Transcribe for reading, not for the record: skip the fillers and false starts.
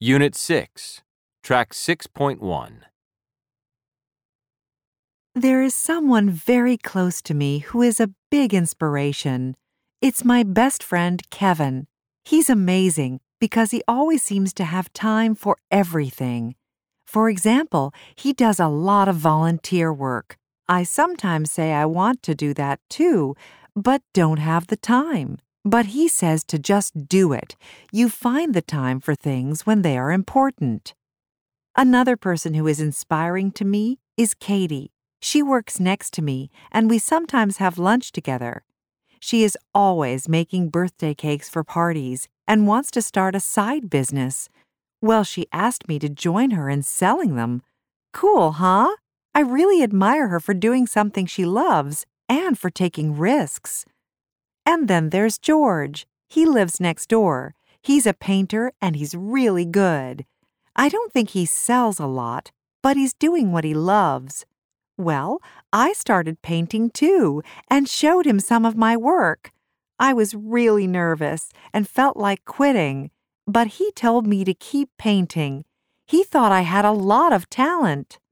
Unit 6, Track 6.1. There is someone very close to me who is a big inspiration. It's my best friend, Kevin. He's amazing because he always seems to have time for everything. For example, he does a lot of volunteer work. I sometimes say I want to do that too, but don't have the time. But he says to just do it. You find the time for things when they are important. Another person who is inspiring to me is Katie. She works next to me, and we sometimes have lunch together. She is always making birthday cakes for parties and wants to start a side business. Well, she asked me to join her in selling them. Cool, huh? I really admire her for doing something she loves and for taking risks. And then there's George. He lives next door. He's a painter and he's really good. I don't think he sells a lot, but he's doing what he loves. Well, I started painting too and showed him some of my work. I was really nervous and felt like quitting, but he told me to keep painting. He thought I had a lot of talent.